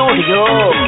Studio.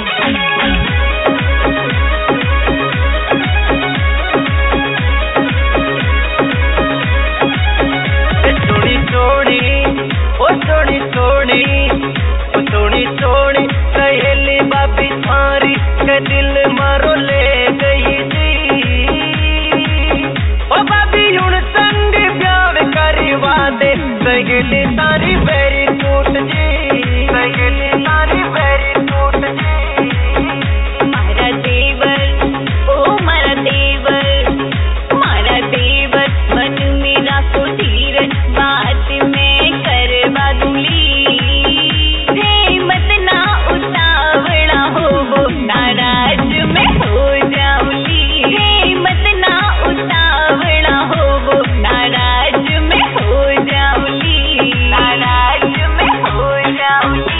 सोनी सोनी सहेली बाबी थारी के दिल मारो ले गई जी। ओ बाबी हुण संग ब्याह करवा दे सहेली तारी वेरी टूट जी। सहेली तारी वेरी टूट जी। मारा देवर ओ मारा देवर मन मेरा को धीरज बात मैं करवा दूंगी। नाराज में हो जाऊंगी। मत ना उतावला हो वो नाराज में हो जाऊंगी। नाराज में हो जाऊंगी।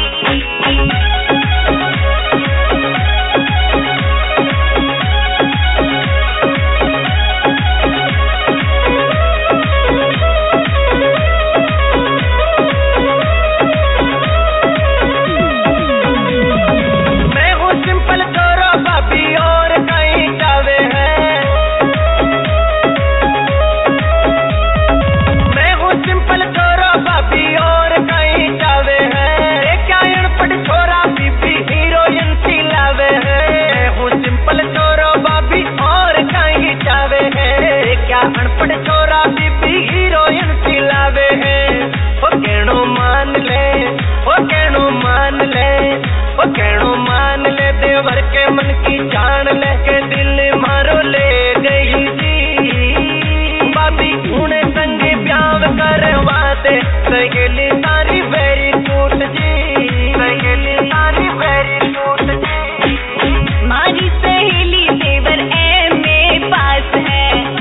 अनपढ़ छोरा बीबी हीरोइन सिलावे है। ओ कहनो मान ले, ओ कहनो मान ले, ओ कहनो मान ले देवर के मन की जान ले के दिल मारो ले गई जी। बाबी उन्हें संग ब्याह करवा दे सहेली तारी वेरी टूट जी। सहेली तारी वेरी टूट जी। मारी सहेली देवर एमए पास है।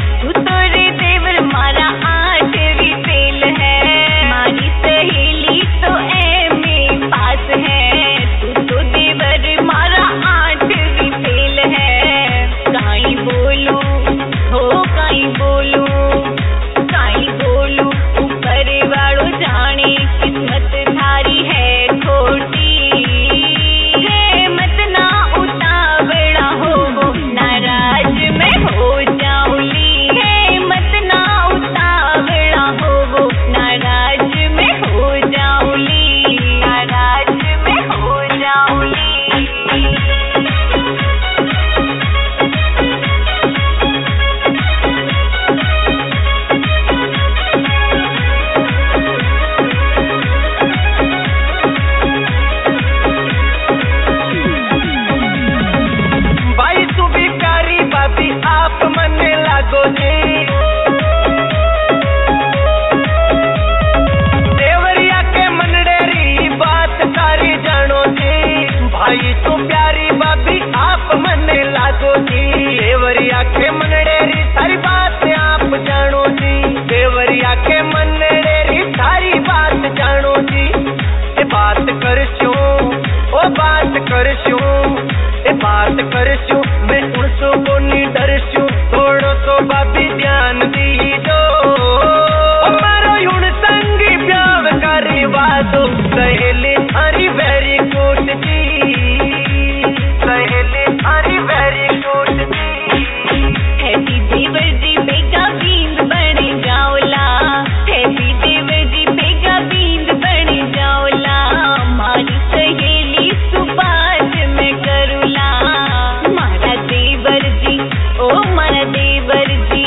मारा 8वीं फेल है। मारी सहेली तो एमए पास है। तू तो देवर मारा 8वीं फेल है। काई बोलू हो काई बोलू ऊपर वालो जाने किस्मत थारी है खोटी। मत ना उतावला हो वो नाराज में हो जाऊंगी। मत ना उतावला हो वो नाराज में हो जाऊंगी। नाराज में हो जाऊंगी। भाई तू भी कारी बाबी आप मन लागो जी। देवरिया के मनडेरी बात सारी जानो जी। भाई तू प्यारी बाबी आप मन लागो जी। देवरिया के मनडेरी सारी बात आप जानो जी। देवरिया के मनडेरी सारी बात जानो जी। ए बात करशू ओ बात करशू ए बात करशू मैं उनसो को नहीं डरशू। थोड़ो सो बाबी ध्यान दी दो। मारो हुण संग ब्याह करवा दो सहेली थारी वेरी टूट जी। सहेली थारी वेरी टूट जी। हैप्पी देवर जी बेगा बींद बने जाओला। हैप्पी देवर जी बेगा बींद बने जाओला। मारी सहेली सुबात में करूला। मारा देवर जी ओ मारा देवर जी।